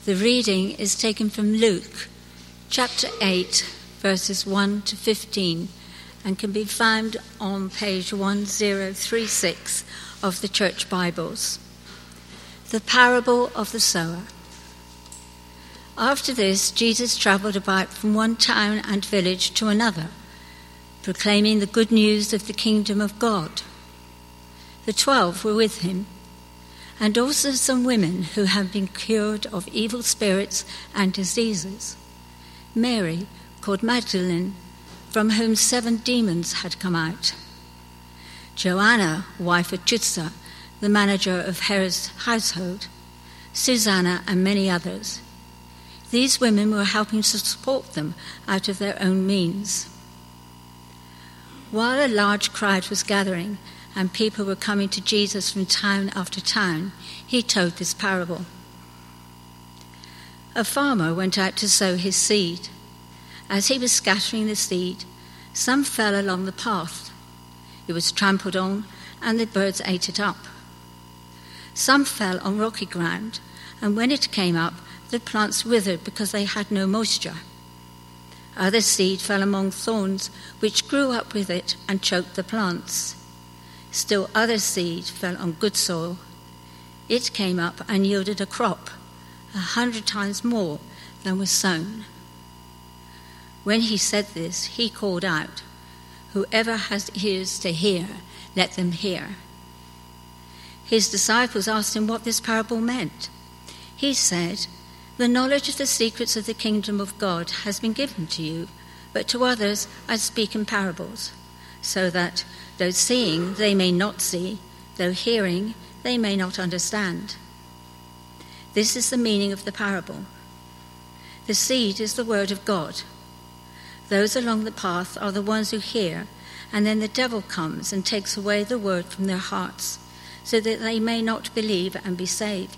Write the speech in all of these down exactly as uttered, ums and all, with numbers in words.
The reading is taken from Luke, chapter eight, verses one to fifteen, and can be found on page one thousand thirty-six of the Church Bibles. The parable of the sower. After this, Jesus travelled about from one town and village to another, proclaiming the good news of the kingdom of God. The twelve were with him, and also some women who had been cured of evil spirits and diseases. Mary, called Magdalene, from whom seven demons had come out. Joanna, wife of Chuza, the manager of Herod's household. Susanna, and many others. These women were helping to support them out of their own means. While a large crowd was gathering and people were coming to Jesus from town after town, he told this parable. A farmer went out to sow his seed. As he was scattering the seed, some fell along the path. It was trampled on, and the birds ate it up. Some fell on rocky ground, and when it came up, the plants withered because they had no moisture. Other seed fell among thorns, which grew up with it and choked the plants. Still other seed fell on good soil. It came up and yielded a crop, a hundred times more than was sown. When he said this, he called out, "Whoever has ears to hear, let them hear." His disciples asked him what this parable meant. He said, "The knowledge of the secrets of the kingdom of God has been given to you, but to others I speak in parables, so that, though seeing, they may not see, though hearing, they may not understand. This is the meaning of the parable. The seed is the word of God. Those along the path are the ones who hear, and then the devil comes and takes away the word from their hearts, so that they may not believe and be saved.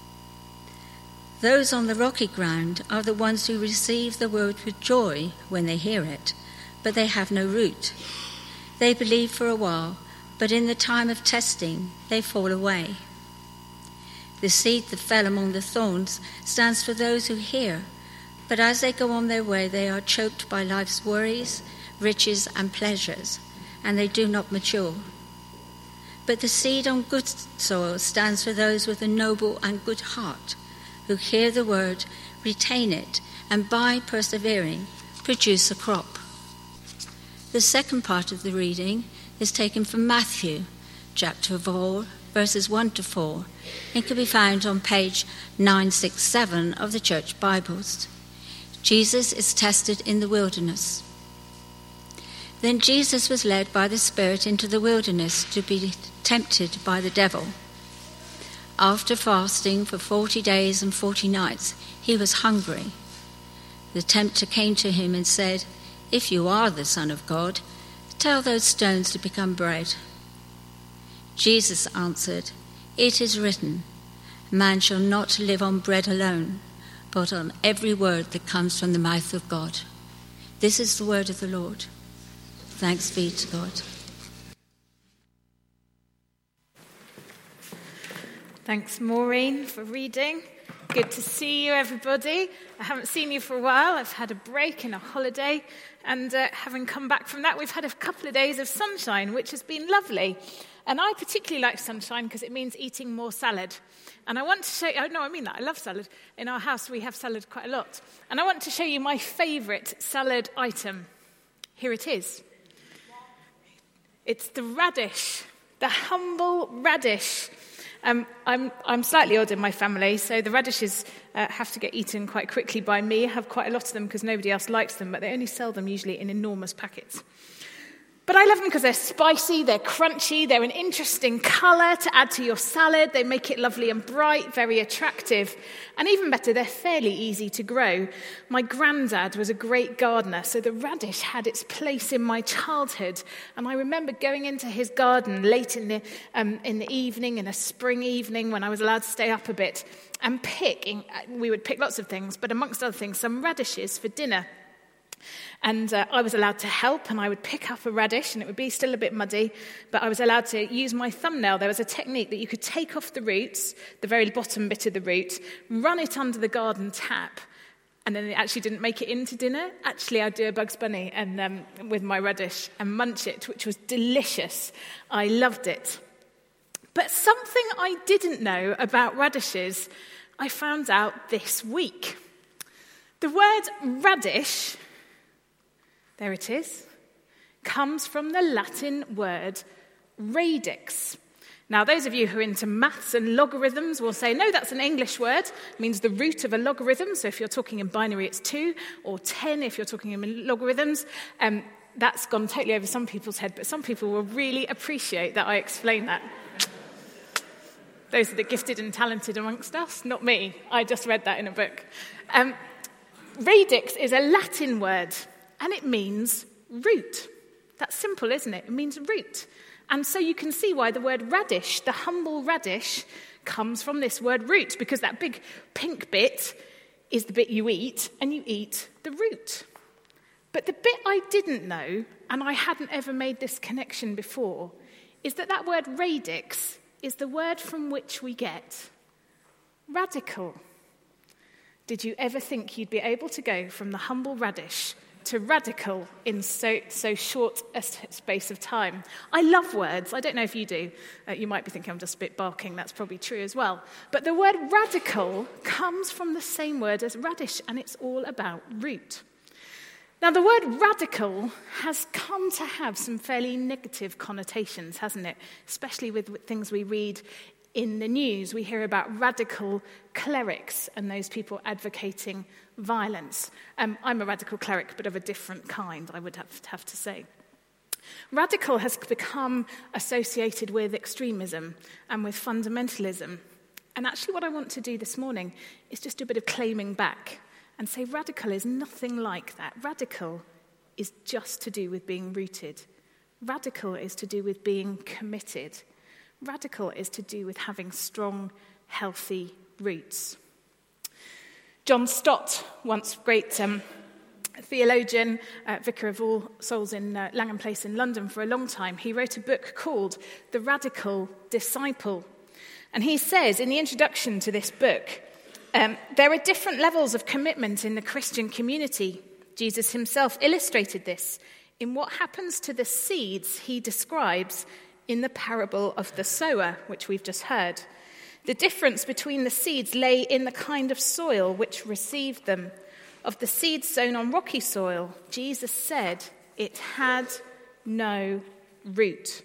Those on the rocky ground are the ones who receive the word with joy when they hear it, but they have no root. They believe for a while, but in the time of testing, they fall away. The seed that fell among the thorns stands for those who hear, but as they go on their way, they are choked by life's worries, riches, and pleasures, and they do not mature. But the seed on good soil stands for those with a noble and good heart, who hear the word, retain it, and by persevering, produce a crop." The second part of the reading is taken from Matthew, chapter four, verses one to four, and can be found on page nine sixty-seven of the Church Bibles. Jesus is tested in the wilderness. Then Jesus was led by the Spirit into the wilderness to be tempted by the devil. After fasting for forty days and forty nights, he was hungry. The tempter came to him and said, "If you are the Son of God, tell those stones to become bread." Jesus answered, "It is written, man shall not live on bread alone, but on every word that comes from the mouth of God." This is the word of the Lord. Thanks be to God. Thanks, Maureen, for reading. Good to see you, everybody. I haven't seen you for a while. I've had a break and a holiday, and uh, having come back from that, we've had a couple of days of sunshine, which has been lovely. And I particularly like sunshine because it means eating more salad. And I want to show you, oh, no, I mean that, I love salad. In our house, we have salad quite a lot. And I want to show you my favourite salad item. Here it is. It's the radish, the humble radish. Um, I'm, I'm slightly odd in my family, so the radishes uh, have to get eaten quite quickly by me. I have quite a lot of them because nobody else likes them, but they only sell them usually in enormous packets. But I love them because they're spicy, they're crunchy, they're an interesting colour to add to your salad. They make it lovely and bright, very attractive. And even better, they're fairly easy to grow. My granddad was a great gardener, so the radish had its place in my childhood. And I remember going into his garden late in the, um, in the evening, in a spring evening when I was allowed to stay up a bit, and picking, we would pick lots of things, but amongst other things, some radishes for dinner. And uh, I was allowed to help, and I would pick up a radish, and it would be still a bit muddy, but I was allowed to use my thumbnail. There was a technique that you could take off the roots, the very bottom bit of the root, run it under the garden tap, and then it actually didn't make it into dinner. Actually, I'd do a Bugs Bunny and um, with my radish and munch it, which was delicious. I loved it. But something I didn't know about radishes, I found out this week. The word radish, there it is, comes from the Latin word radix. Now, those of you who are into maths and logarithms will say, no, that's an English word. It means the root of a logarithm. So if you're talking in binary, it's two, or ten if you're talking in logarithms. Um, that's gone totally over some people's head, but some people will really appreciate that I explain that. Those are the gifted and talented amongst us, not me. I just read that in a book. Um, radix is a Latin word, and it means root. That's simple, isn't it? It means root. And so you can see why the word radish, the humble radish, comes from this word root, because that big pink bit is the bit you eat, and you eat the root. But the bit I didn't know, and I hadn't ever made this connection before, is that that word radix is the word from which we get radical. Did you ever think you'd be able to go from the humble radish to radical in so so short a space of time? I love words. I don't know if you do. Uh, you might be thinking I'm just a bit barking. That's probably true as well. But the word radical comes from the same word as radish, and it's all about root. Now, the word radical has come to have some fairly negative connotations, hasn't it? Especially with things we read in the news. We hear about radical clerics and those people advocating violence. Um, I'm a radical cleric, but of a different kind, I would have to, have to say. Radical has become associated with extremism and with fundamentalism. And actually what I want to do this morning is just do a bit of claiming back and say radical is nothing like that. Radical is just to do with being rooted. Radical is to do with being committed. Radical is to do with having strong, healthy roots. John Stott, once great um, theologian, uh, vicar of All Souls in uh, Langham Place in London for a long time, he wrote a book called The Radical Disciple. And he says in the introduction to this book, um, there are different levels of commitment in the Christian community. Jesus himself illustrated this in what happens to the seeds he describes in the parable of the sower, which we've just heard. The difference between the seeds lay in the kind of soil which received them. Of the seeds sown on rocky soil, Jesus said it had no root.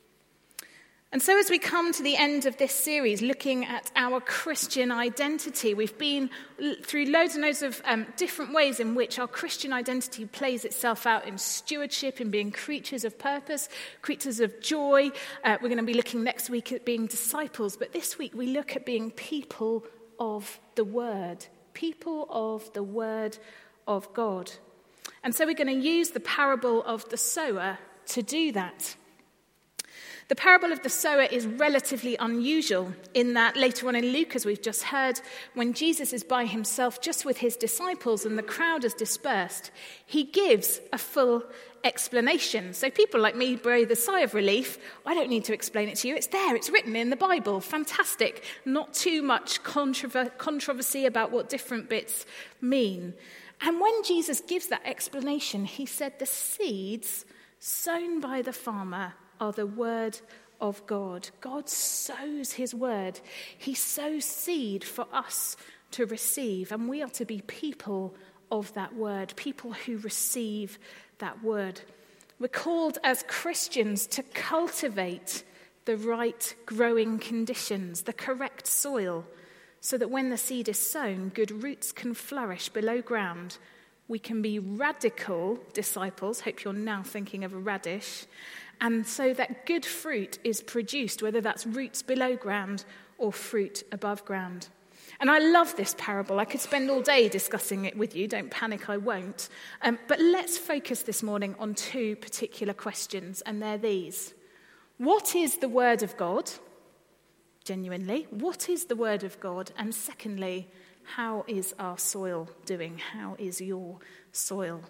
And so as we come to the end of this series, looking at our Christian identity, we've been through loads and loads of um, different ways in which our Christian identity plays itself out in stewardship, in being creatures of purpose, creatures of joy. Uh, we're going to be looking next week at being disciples, but this week we look at being people of the Word, people of the Word of God. And so we're going to use the parable of the sower to do that. The parable of the sower is relatively unusual in that later on in Luke, as we've just heard, when Jesus is by himself just with his disciples and the crowd is dispersed, he gives a full explanation. So people like me breathe a sigh of relief. I don't need to explain it to you. It's there. It's written in the Bible. Fantastic. Not too much controver- controversy about what different bits mean. And when Jesus gives that explanation, he said the seeds sown by the farmer are the word of God. God sows his word. He sows seed for us to receive, and we are to be people of that word, people who receive that word. We're called as Christians to cultivate the right growing conditions, the correct soil, so that when the seed is sown, good roots can flourish below ground. We can be radical disciples. Hope you're now thinking of a radish. And so that good fruit is produced, whether that's roots below ground or fruit above ground. And I love this parable. I could spend all day discussing it with you. Don't panic, I won't. Um, but let's focus this morning on two particular questions, and they're these. What is the word of God? Genuinely, what is the word of God? And secondly, how is our soil doing? How is your soil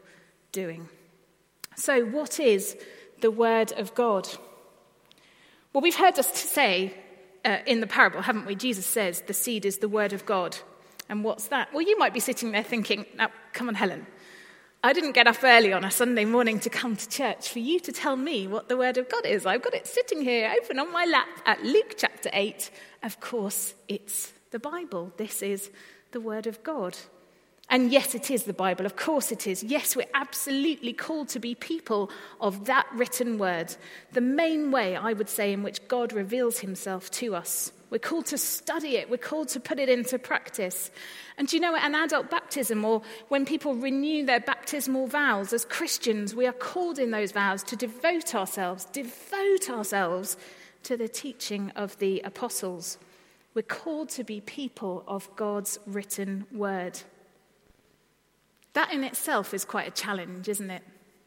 doing. So what is the word of God? Well, we've heard us say uh, in the parable, haven't we? Jesus says the seed is the word of God. And what's that? Well, you might be sitting there thinking, now, come on, Helen. I didn't get up early on a Sunday morning to come to church for you to tell me what the word of God is. I've got it sitting here open on my lap at Luke chapter eight. Of course, it's the Bible. This is the word of God. And yes, it is the Bible. Of course it is. Yes, we're absolutely called to be people of that written word. The main way, I would say, in which God reveals himself to us. We're called to study it. We're called to put it into practice. And do you know, at an adult baptism, or when people renew their baptismal vows, as Christians, we are called in those vows to devote ourselves, devote ourselves to the teaching of the apostles. We're called to be people of God's written word. That in itself is quite a challenge, isn't it?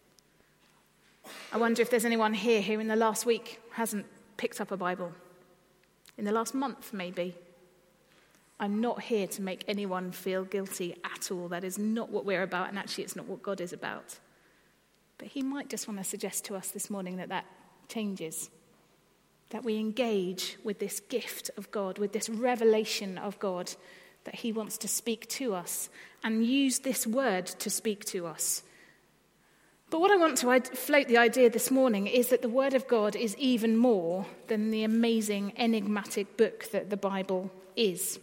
I wonder if there's anyone here who in the last week hasn't picked up a Bible. In the last month, maybe. I'm not here to make anyone feel guilty at all. That is not what we're about, and actually it's not what God is about. But he might just want to suggest to us this morning that that changes. That we engage with this gift of God, with this revelation of God, that he wants to speak to us and use this word to speak to us. But what I want to float the idea this morning is that the word of God is even more than the amazing enigmatic book that the Bible is.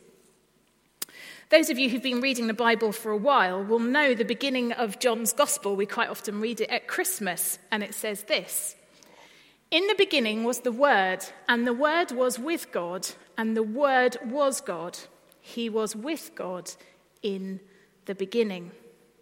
Those of you who've been reading the Bible for a while will know the beginning of John's Gospel. We quite often read it at Christmas, and it says this: "In the beginning was the Word, and the Word was with God, and the Word was God. He was with God in the beginning."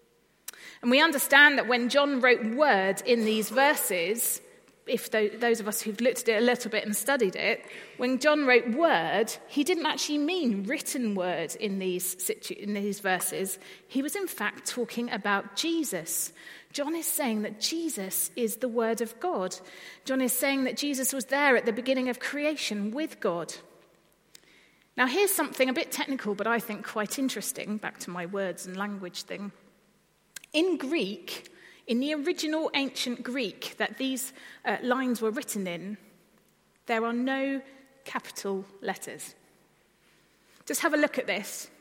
And we understand that when John wrote word in these verses, if those of us who've looked at it a little bit and studied it, when John wrote word, he didn't actually mean written word in these, situ- in these verses. He was in fact talking about Jesus. John is saying that Jesus is the word of God. John is saying that Jesus was there at the beginning of creation with God. Now, here's something a bit technical, but I think quite interesting, back to my words and language thing. In Greek, in the original ancient Greek that these uh, lines were written in, there are no capital letters. Just have a look at this,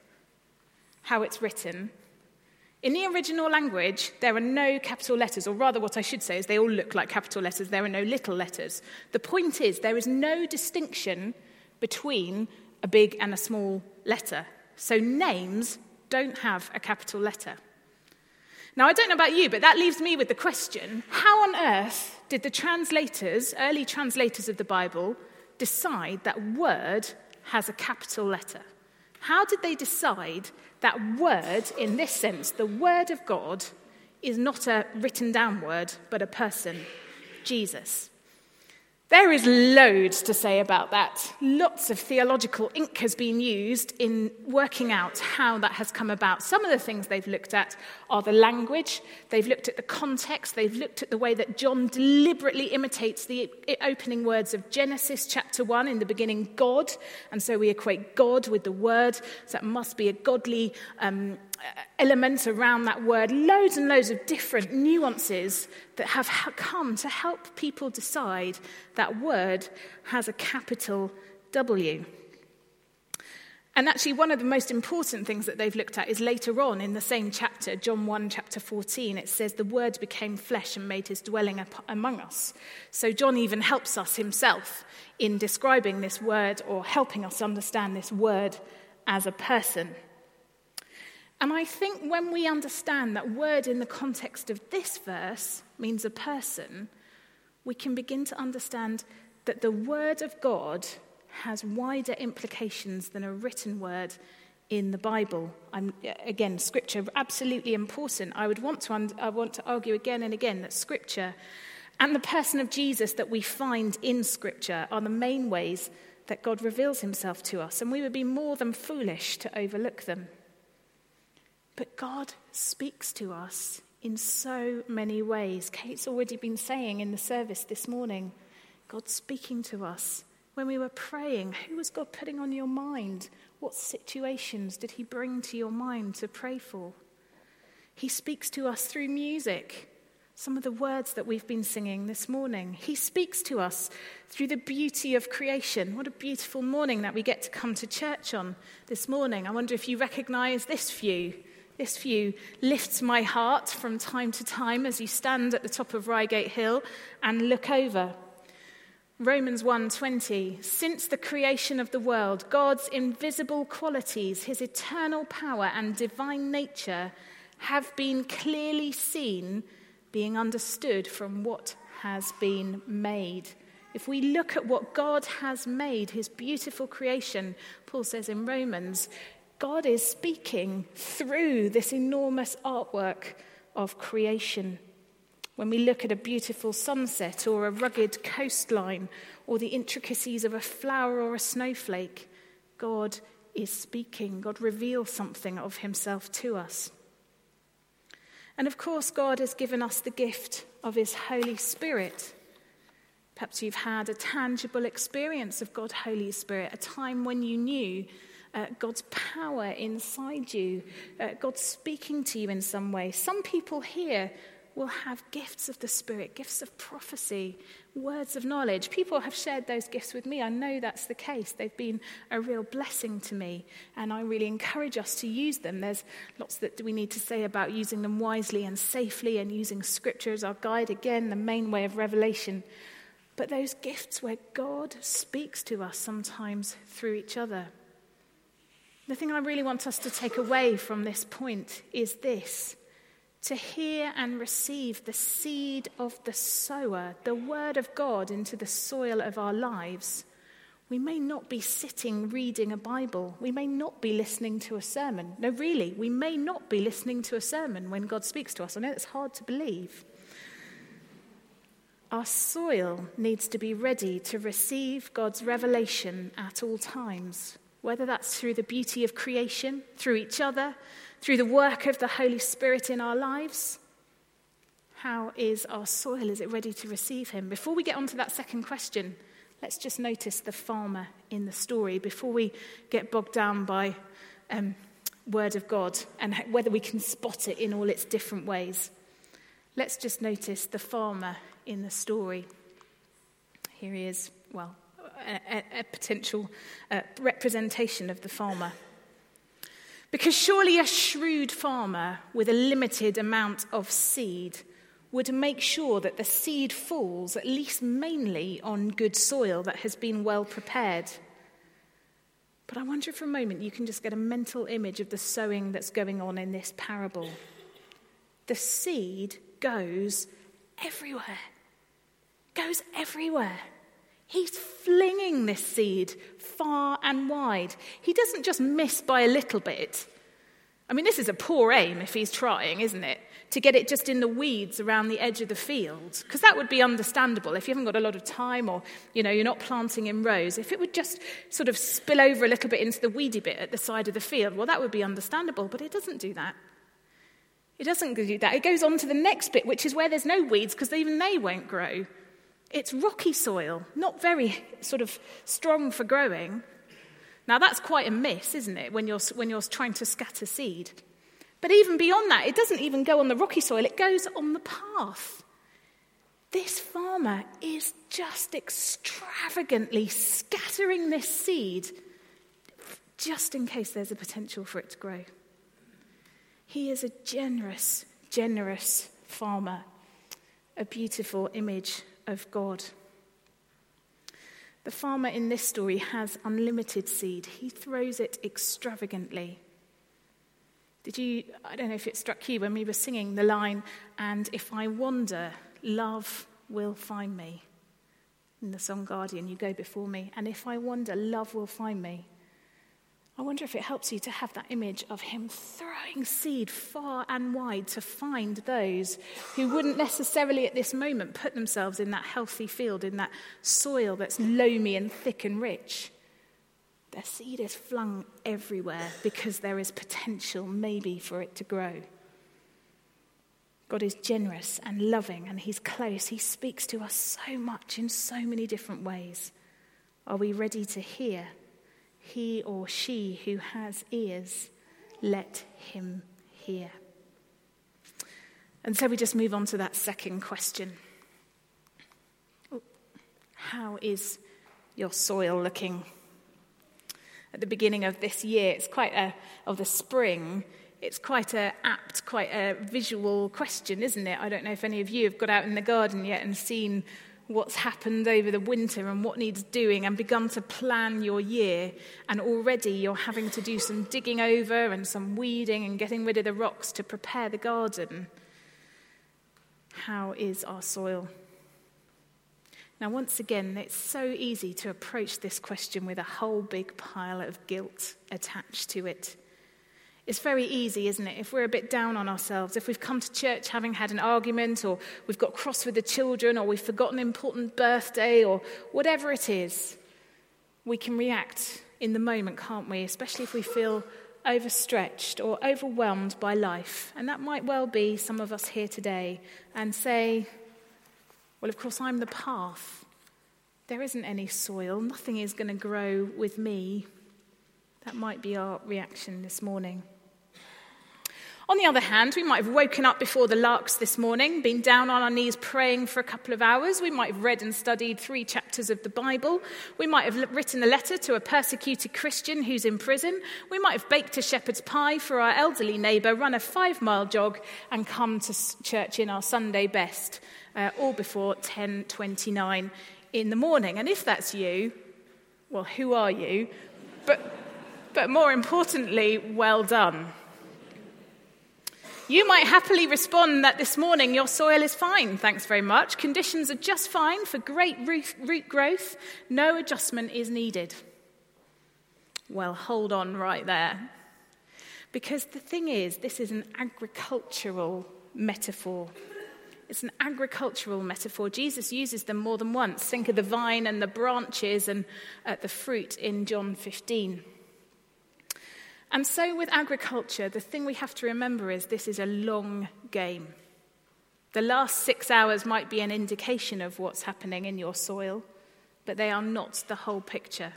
how it's written. In the original language, there are no capital letters, or rather what I should say is they all look like capital letters. There are no little letters. The point is there is no distinction between a big and a small letter. So names don't have a capital letter. Now, I don't know about you, but that leaves me with the question, how on earth did the translators, early translators of the Bible, decide that word has a capital letter? How did they decide that word, in this sense, the word of God, is not a written down word, but a person, Jesus? There is loads to say about that. Lots of theological ink has been used in working out how that has come about. Some of the things they've looked at are the language. They've looked at the context. They've looked at the way that John deliberately imitates the opening words of Genesis chapter one, in the beginning, God. And so we equate God with the word. So that must be a godly um, element around that word. Loads and loads of different nuances that have come to help people decide that word has a capital W. And actually, one of the most important things that they've looked at is later on in the same chapter, John one, chapter fourteen. It says, "The Word became flesh and made his dwelling among us." So John even helps us himself in describing this word, or helping us understand this word as a person. And I think when we understand that word in the context of this verse means a person, we can begin to understand that the word of God has wider implications than a written word in the Bible. I'm, again, Scripture, absolutely important. I would want to, I want to argue again and again that Scripture and the person of Jesus that we find in Scripture are the main ways that God reveals himself to us, and we would be more than foolish to overlook them. But God speaks to us in so many ways. Kate's already been saying in the service this morning, God's speaking to us. When we were praying, who was God putting on your mind? What situations did he bring to your mind to pray for? He speaks to us through music, some of the words that we've been singing this morning. He speaks to us through the beauty of creation. What a beautiful morning that we get to come to church on this morning. I wonder if you recognise this view. This view lifts my heart from time to time as you stand at the top of Reigate Hill and look over. Romans one twenty, since the creation of the world, God's invisible qualities, his eternal power and divine nature have been clearly seen, being understood from what has been made. If we look at what God has made, his beautiful creation, Paul says in Romans, God is speaking through this enormous artwork of creation. When we look at a beautiful sunset or a rugged coastline or the intricacies of a flower or a snowflake, God is speaking. God reveals something of himself to us. And of course, God has given us the gift of his Holy Spirit. Perhaps you've had a tangible experience of God's Holy Spirit, a time when you knew uh, God's power inside you, uh, God speaking to you in some way. Some people here will have gifts of the Spirit, gifts of prophecy, words of knowledge. People have shared those gifts with me. I know that's the case. They've been a real blessing to me, and I really encourage us to use them. There's lots that we need to say about using them wisely and safely and using Scripture as our guide, again, the main way of revelation. But those gifts where God speaks to us sometimes through each other. The thing I really want us to take away from this point is this: to hear and receive the seed of the sower, the word of God into the soil of our lives. We may not be sitting reading a Bible. We may not be listening to a sermon. No, really, we may not be listening to a sermon when God speaks to us. I know it's hard to believe. Our soil needs to be ready to receive God's revelation at all times, whether that's through the beauty of creation, through each other, through the work of the Holy Spirit in our lives. How is our soil? Is it ready to receive him? Before we get on to that second question, let's just notice the farmer in the story before we get bogged down by um, word of God and whether we can spot it in all its different ways. Let's just notice the farmer in the story. Here he is, well, a, a potential uh, representation of the farmer. Because surely a shrewd farmer with a limited amount of seed would make sure that the seed falls at least mainly on good soil that has been well prepared. But I wonder if for a moment you can just get a mental image of the sowing that's going on in this parable. The seed goes everywhere. Goes everywhere. He's flinging this seed far and wide. He doesn't just miss by a little bit. I mean, this is a poor aim if he's trying, isn't it? To get it just in the weeds around the edge of the field. Because that would be understandable if you haven't got a lot of time or, you know, you're not planting in rows. If it would just sort of spill over a little bit into the weedy bit at the side of the field, well, that would be understandable. But it doesn't do that. It doesn't do that. It goes on to the next bit, which is where there's no weeds because even they won't grow. It's rocky soil, not very sort of strong for growing. Now, that's quite a miss, isn't it, when you're, when you're trying to scatter seed? But even beyond that, it doesn't even go on the rocky soil, it goes on the path. This farmer is just extravagantly scattering this seed just in case there's a potential for it to grow. He is a generous, generous farmer, a beautiful image of God. The farmer in this story has unlimited seed. He throws it extravagantly. Did you, I don't know if it struck you when we were singing the line, "And if I wander, love will find me." In the song Guardian, you go before me. And if I wander, love will find me. I wonder if it helps you to have that image of him throwing seed far and wide to find those who wouldn't necessarily at this moment put themselves in that healthy field, in that soil that's loamy and thick and rich. Their seed is flung everywhere because there is potential maybe for it to grow. God is generous and loving and he's close. He speaks to us so much in so many different ways. Are we ready to hear? He or she who has ears, let him hear. And so we just move on to that second question. How is your soil looking? At the beginning of this year, it's quite a, of the spring, it's quite a apt, quite a visual question, isn't it? I don't know if any of you have got out in the garden yet and seen what's happened over the winter and what needs doing and begun to plan your year. And already you're having to do some digging over and some weeding and getting rid of the rocks to prepare the garden. How is our soil? Now, once again, it's so easy to approach this question with a whole big pile of guilt attached to it. It's very easy, isn't it, if we're a bit down on ourselves, if we've come to church having had an argument, or we've got cross with the children, or we've forgotten an important birthday, or whatever it is, we can react in the moment, can't we? Especially if we feel overstretched or overwhelmed by life. And that might well be some of us here today, and say, well, of course, I'm the path. There isn't any soil. Nothing is going to grow with me. That might be our reaction this morning. On the other hand, we might have woken up before the larks this morning, been down on our knees praying for a couple of hours. We might have read and studied three chapters of the Bible. We might have written a letter to a persecuted Christian who's in prison. We might have baked a shepherd's pie for our elderly neighbour, run a five-mile jog, and come to church in our Sunday best, uh, all before ten twenty-nine in the morning. And if that's you, well, who are you? But, but more importantly, well done. You might happily respond that this morning your soil is fine, thanks very much. Conditions are just fine for great root, root growth. No adjustment is needed. Well, hold on right there. Because the thing is, this is an agricultural metaphor. It's an agricultural metaphor. Jesus uses them more than once. Think of the vine and the branches and uh, the fruit in John fifteen. And so with agriculture, the thing we have to remember is this is a long game. The last six hours might be an indication of what's happening in your soil, but they are not the whole picture.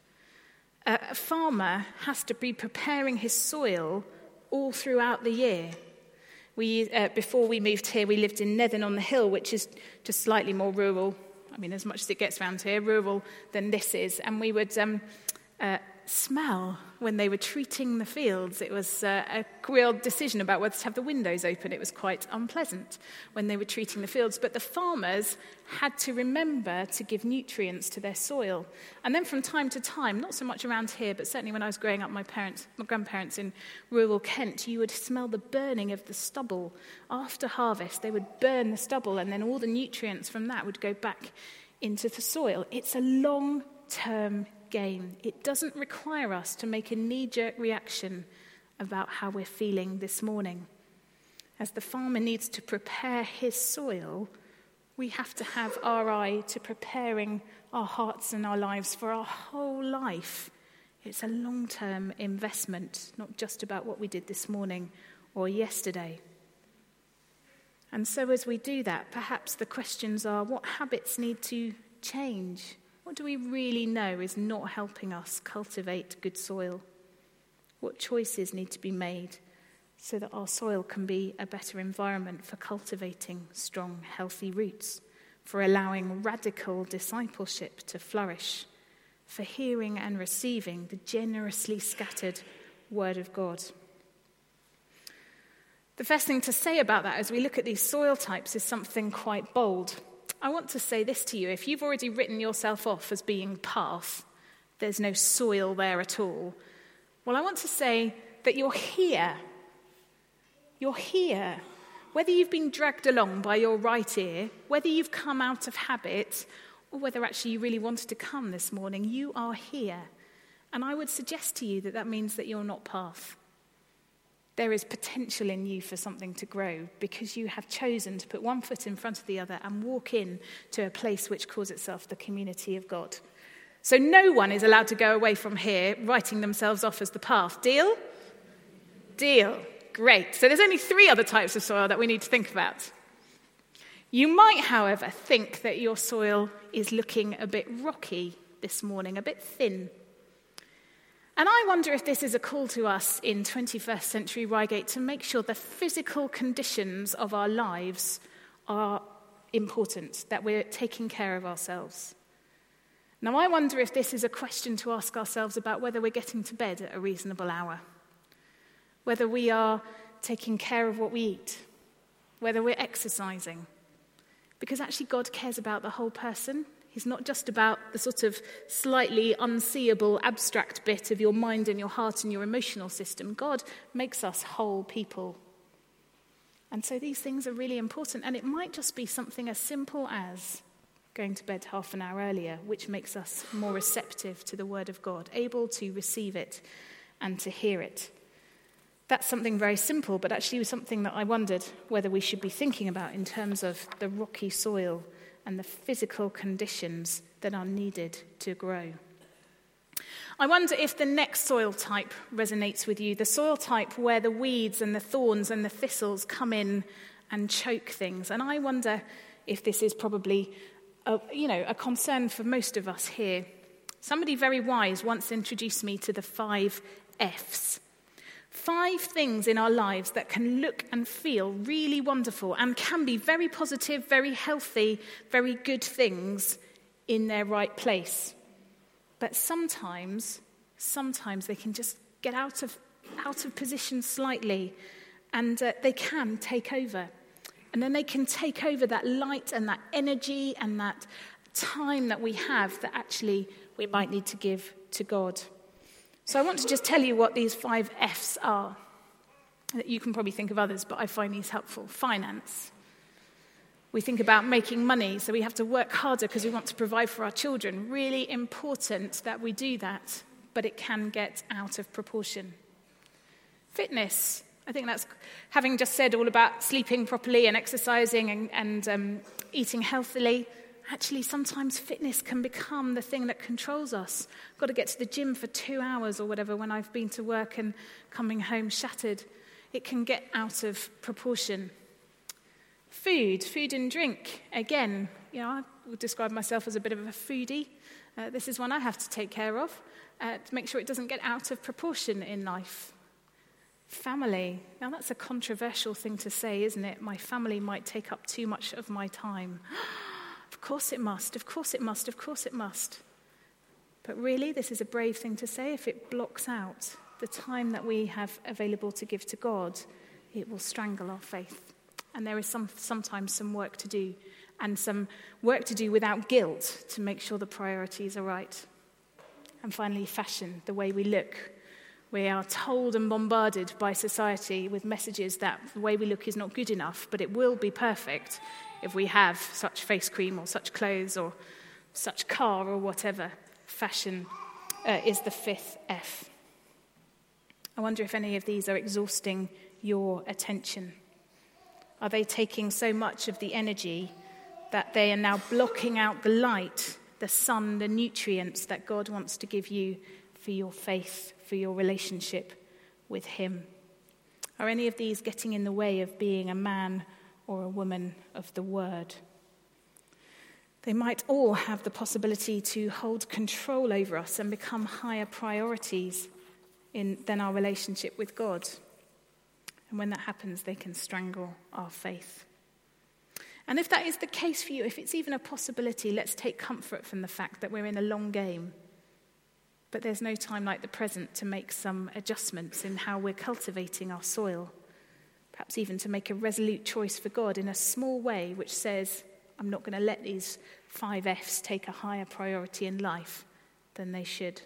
A farmer has to be preparing his soil all throughout the year. We, uh, before we moved here, we lived in Netherton-on-the-Hill, which is just slightly more rural. I mean, as much as it gets around here, rural than this is. And we would um, uh, smell when they were treating the fields. It was uh, a real decision about whether to have the windows open. It was quite unpleasant when they were treating the fields. But the farmers had to remember to give nutrients to their soil. And then from time to time, not so much around here, but certainly when I was growing up, my parents, my grandparents in rural Kent, you would smell the burning of the stubble. After harvest, they would burn the stubble, and then all the nutrients from that would go back into the soil. It's a long-term game. It doesn't require us to make a knee-jerk reaction about how we're feeling this morning. As the farmer needs to prepare his soil, we have to have our eye to preparing our hearts and our lives for our whole life. It's a long-term investment, not just about what we did this morning or yesterday. And so as we do that, perhaps the questions are, what habits need to change? What do we really know is not helping us cultivate good soil? What choices need to be made so that our soil can be a better environment for cultivating strong, healthy roots, for allowing radical discipleship to flourish, for hearing and receiving the generously scattered Word of God? The first thing to say about that as we look at these soil types is something quite bold. I want to say this to you. If you've already written yourself off as being path, there's no soil there at all. Well, I want to say that you're here. You're here. Whether you've been dragged along by your right ear, whether you've come out of habit, or whether actually you really wanted to come this morning, you are here. And I would suggest to you that that means that you're not path. There is potential in you for something to grow because you have chosen to put one foot in front of the other and walk in to a place which calls itself the community of God. So no one is allowed to go away from here writing themselves off as the path. Deal? Deal. Great. So there's only three other types of soil that we need to think about. You might, however, think that your soil is looking a bit rocky this morning, a bit thin. And I wonder if this is a call to us in twenty-first century Reigate to make sure the physical conditions of our lives are important, that we're taking care of ourselves. Now, I wonder if this is a question to ask ourselves about whether we're getting to bed at a reasonable hour, whether we are taking care of what we eat, whether we're exercising. Because actually God cares about the whole person. He's not just about the sort of slightly unseeable, abstract bit of your mind and your heart and your emotional system. God makes us whole people. And so these things are really important. And it might just be something as simple as going to bed half an hour earlier, which makes us more receptive to the word of God, able to receive it and to hear it. That's something very simple, but actually was something that I wondered whether we should be thinking about in terms of the rocky soil and the physical conditions that are needed to grow. I wonder if the next soil type resonates with you, the soil type where the weeds and the thorns and the thistles come in and choke things. And I wonder if this is probably a, you know, a concern for most of us here. Somebody very wise once introduced me to the five F's. Five things in our lives that can look and feel really wonderful and can be very positive, very healthy, very good things in their right place. But sometimes, sometimes they can just get out of out of position slightly, and uh, they can take over. And then they can take over that light and that energy and that time that we have that actually we might need to give to God. So I want to just tell you what these five F's are. You can probably think of others, but I find these helpful. Finance. We think about making money, so we have to work harder because we want to provide for our children. Really important that we do that, but it can get out of proportion. Fitness. I think that's having just said all about sleeping properly and exercising and, and um, eating healthily. Actually, sometimes fitness can become the thing that controls us. I've got to get to the gym for two hours or whatever when I've been to work and coming home shattered. It can get out of proportion. Food, food and drink. Again, you know, I would describe myself as a bit of a foodie. Uh, this is one I have to take care of uh, to make sure it doesn't get out of proportion in life. Family. Now, that's a controversial thing to say, isn't it? My family might take up too much of my time. Of course it must, of course it must, of course it must. But really, this is a brave thing to say. If it blocks out the time that we have available to give to God, it will strangle our faith. And there is some sometimes some work to do, and some work to do without guilt to make sure the priorities are right. And finally, fashion, the way we look. We are told and bombarded by society with messages that the way we look is not good enough, but it will be perfect if we have such face cream or such clothes or such car or whatever. Fashion uh, is the fifth F. I wonder if any of these are exhausting your attention. Are they taking so much of the energy that they are now blocking out the light, the sun, the nutrients that God wants to give you for your faith, for your relationship with him? Are any of these getting in the way of being a man or a woman of the word? They might all have the possibility to hold control over us and become higher priorities in, than our relationship with God. And when that happens, they can strangle our faith. And if that is the case for you, if it's even a possibility, let's take comfort from the fact that we're in a long game. But there's no time like the present to make some adjustments in how we're cultivating our soil. Perhaps even to make a resolute choice for God in a small way, which says, I'm not going to let these five F's take a higher priority in life than they should.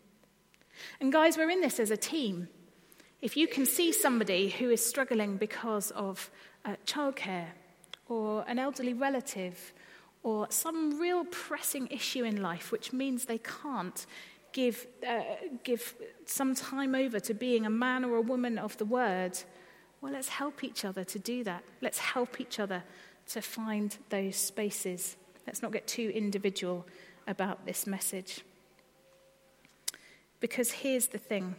And guys, we're in this as a team. If you can see somebody who is struggling because of uh, childcare or an elderly relative or some real pressing issue in life, which means they can't give uh, give some time over to being a man or a woman of the word, well, let's help each other to do that. Let's help each other to find those spaces. Let's not get too individual about this message. Because here's the thing.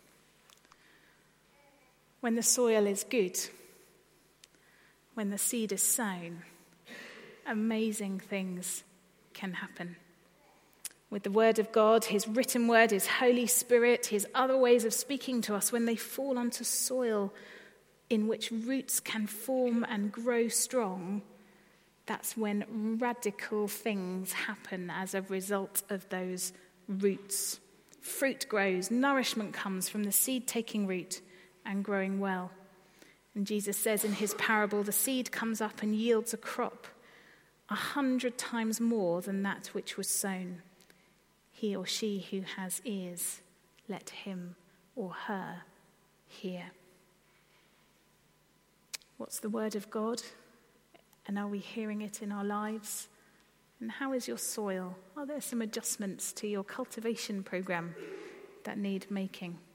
When the soil is good, when the seed is sown, amazing things can happen. with the word of God, his written word, his Holy Spirit, his other ways of speaking to us, when they fall onto soil in which roots can form and grow strong, that's when radical things happen as a result of those roots. Fruit grows, nourishment comes from the seed-taking root and growing well. And Jesus says in his parable, the seed comes up and yields a crop a hundred times more than that which was sown. He or she who has ears, let him or her hear. What's the word of God? And are we hearing it in our lives? And how is your soil? Are there some adjustments to your cultivation program that need making?